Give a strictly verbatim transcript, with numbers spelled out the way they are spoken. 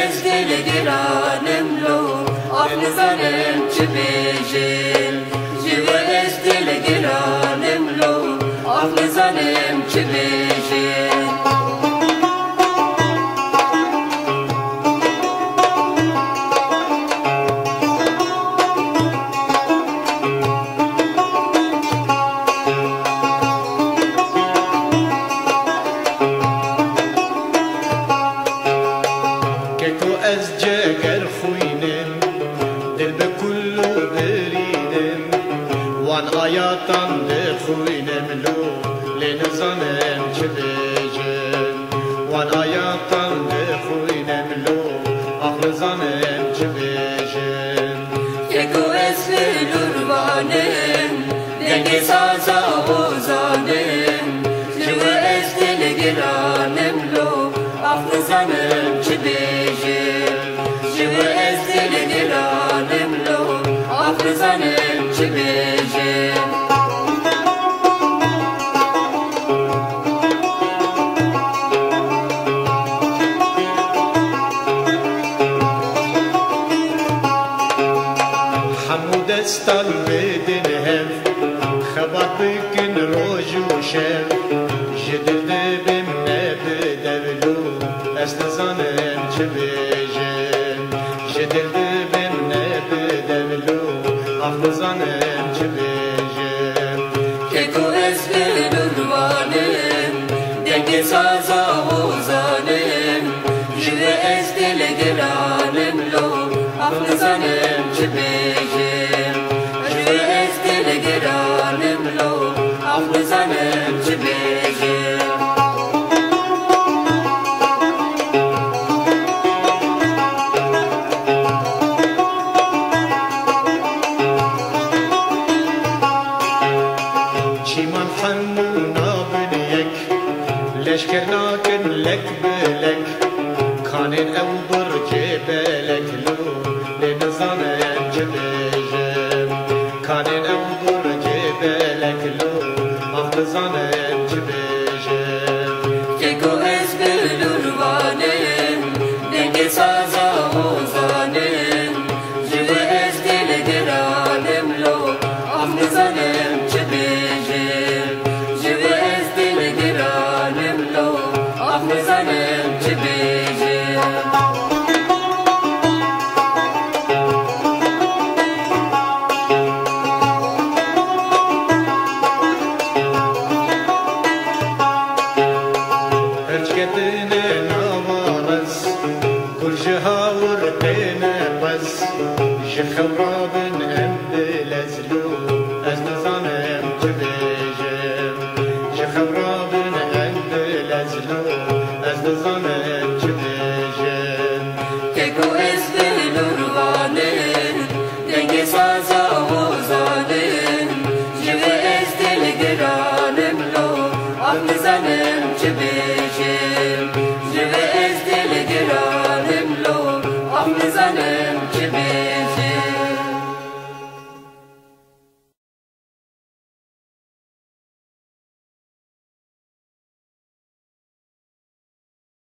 از دل گرانم لو آخ نزانم چه بیجم جو از دل گرانم لو آخ نزانم چه بیجم از جگر خوینم دل به کلو برینم وان آیاتان ده خوینم لو لنزانم چه بیجم وان آیاتان ده خوینم لو آخ نزانم چه بیجم یکو از لوروانم دنگ سازا و زانم جو از دل گرانم لو آخ نزانم چه بیجم جو از دل گرانم لو آخ نزانم چه بیجم همو دستان بدن هف خبر بکن روز و شب جدل دبم نبدلو از نزانم چه بیجم جدل دبم نبدلو آخ نزانم چه بیجم یکو از لوروانم دنگ سازا و زانم جو از دل گرانم لو آخ نزانم چه بیجم جو از دل گرانم لو آخ نزانم چه بیجم چیمان خنونا بن یک لشکر ناکن لک بلک کانین او برج بلک لو لنزانم چه بیجم کانین او برج بلک لو آخ نزانم چه بیجم یکو از لوروانم دنگ سازا و زانم جو از دل گرانم لو آخ نزانم چه بیجم جو از دل گرانم لو آخ نزانم چه بیجم هرچکتن نوارز گل جهاور بین بز جخوراب